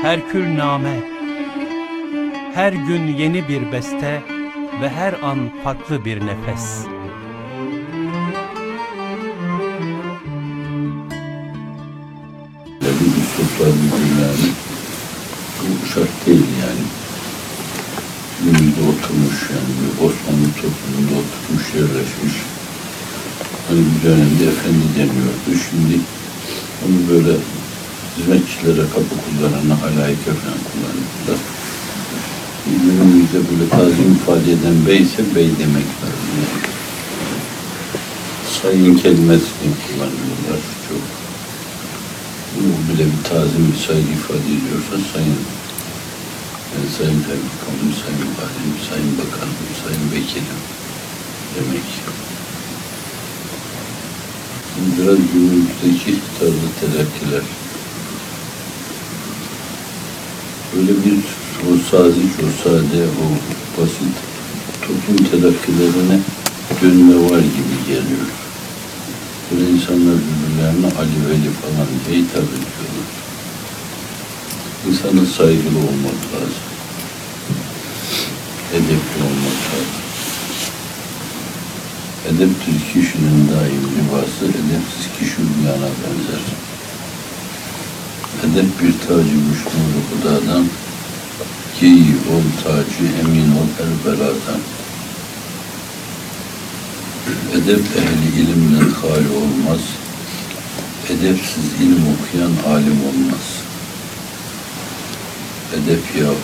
Herkülname. Her gün yeni bir beste ve her an farklı bir nefes. Üsluplar birbirlerine bu şart değil yani. Günümüzde oturmuş yani bir Osmanlı toplumunda oturmuş, yerleşmiş. Hani bir dönemde efendi deniyordu. Şimdi onu böyle hizmetçilere, kapı kullarına, halayık falan kullanıyorlar. Günümüzde böyle tazim ifade eden bey ise bey demek lazım. Yani. Sayın kelimesini kullanıyorlar çok. Bu bile bir tazim, bir saygı ifade ediyorsa sayın. Yani sayın kaymakamım, sayın valim, sayın bakanım, sayın vekilim demek. Biraz günümüzdeki tarzı telakkiler. Böyle bir o saziç, o sade, o basit toplum telakkilerine dönme var gibi geliyor. Böyle insanlar birbirlerine Ali Veli falan diye hitap ediyorlar. İnsana saygılı olmak lazım. Edepli olmak lazım. Edepsiz kişinin daim libası, edepsiz kişi uyyana benzer. Edep bir tacı müşmûr-u hudadan, giy ol tacı, emin ol her beladan. Edep ehli ilimden hâli olmaz, edepsiz ilim okuyan alim olmaz. Edep yahu.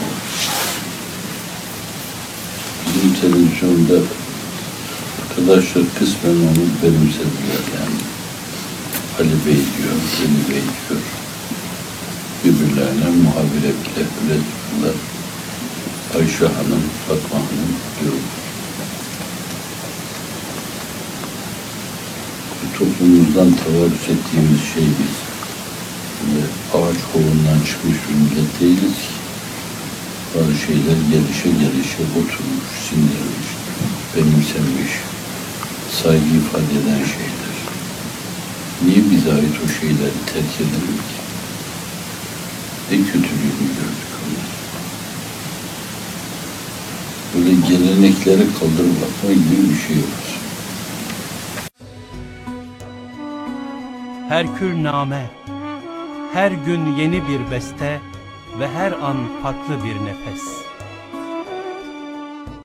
Bizim televizyonda arkadaşlar kısmen onu benimsediler yani. Ali Bey diyor, Veli Bey diyor. Birbirlerine muhabire bile diyorlar. Ayşe Hanım, Fatma Hanım diyor. Toplumumuzdan tavarruz ettiğimiz şey biz. Ağaç kovundan çıkmış bir millet değiliz ki. Bazı şeyler gelişe oturmuş, sindirilmiş, benimsenmiş, saygı ifade eden şeyler. Niye bize ait o şeyleri terk edelim ki? Ne kötülüğünü gördük onlar. Böyle gelenekleri kaldırıp atma gibi bir şey var. Herkülname. Her gün yeni bir beste ve her an farklı bir nefes.